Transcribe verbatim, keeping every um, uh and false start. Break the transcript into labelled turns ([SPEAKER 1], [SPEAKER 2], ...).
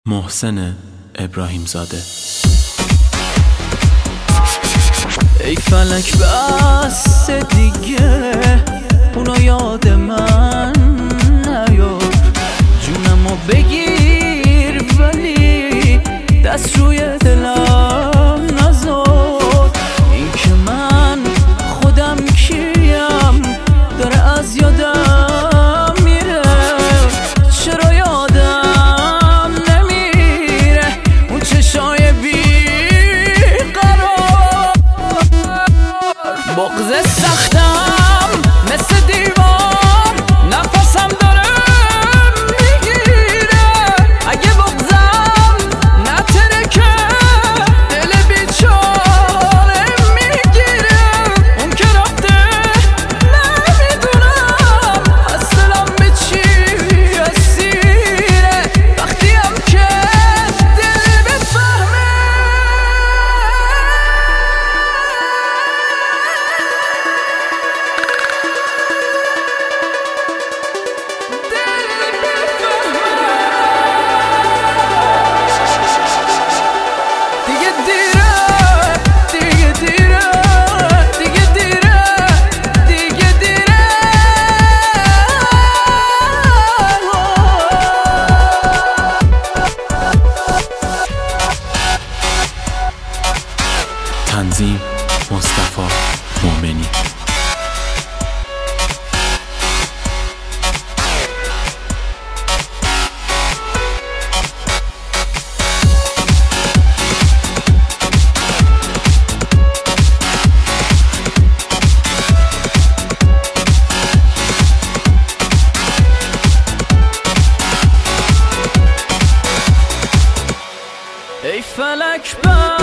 [SPEAKER 1] محسن ابراهیم زاده.
[SPEAKER 2] ای فلک بس دیگه اونو یاد من نیار، جونمو بگیر ولی دست روی دلم نذار. این که من خودم کیم داره از یادم میره، چرا یادم نمیره اون چشای بی قرار. بغض سختم مثل دیوار نفسم داره میگیره، اگه بغضم نترکه دل بیچاره میگیره. اون که رفته نمیدونم از دلم به چی اسیره، وقتی هم که دل بفهمه
[SPEAKER 1] تنظیم مصطفی مومنی.
[SPEAKER 2] ای فلک بس